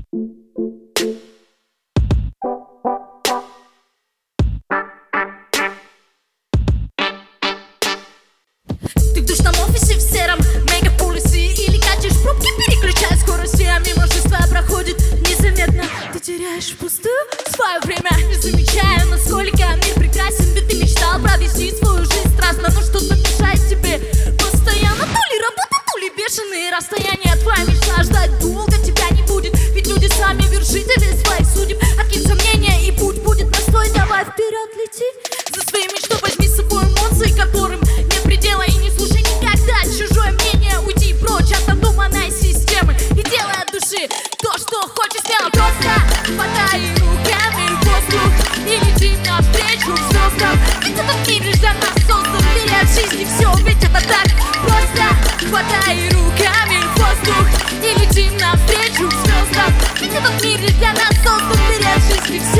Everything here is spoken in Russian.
Ты в душном офисе в сером мегаполисе или качаешь пробки, переключая скорости, а мимо жизнь твоя проходит незаметно. Ты теряешь впустую свое время, не замечая, насколько мир прекрасен. Ведь ты мечтал провести свою жизнь страстно, но что-то мешает тебе постоянно. То ли работа, то ли бешеные расстояния. Твоя мечта ждать долго тебя не будет, ведь люди сами вершители своих судеб. Откинь сомнения, и путь будет простой. Давай вперед лети за своей мечтой, возьми с собой эмоции, которым нет предела. И не слушай никогда чужое мнение. Уйди прочь от надуманной системы и делай от души то, что хочешь. Смело просто хватай руками воздух и лети навстречу к звездам. Ведь этот мир лишь для нас создан. Бери от жизни все, ведь это так просто. Хватай руками воздух и лети навстречу к звездам. Ведь этот мир лишь для нас создан. Бери от жизни все.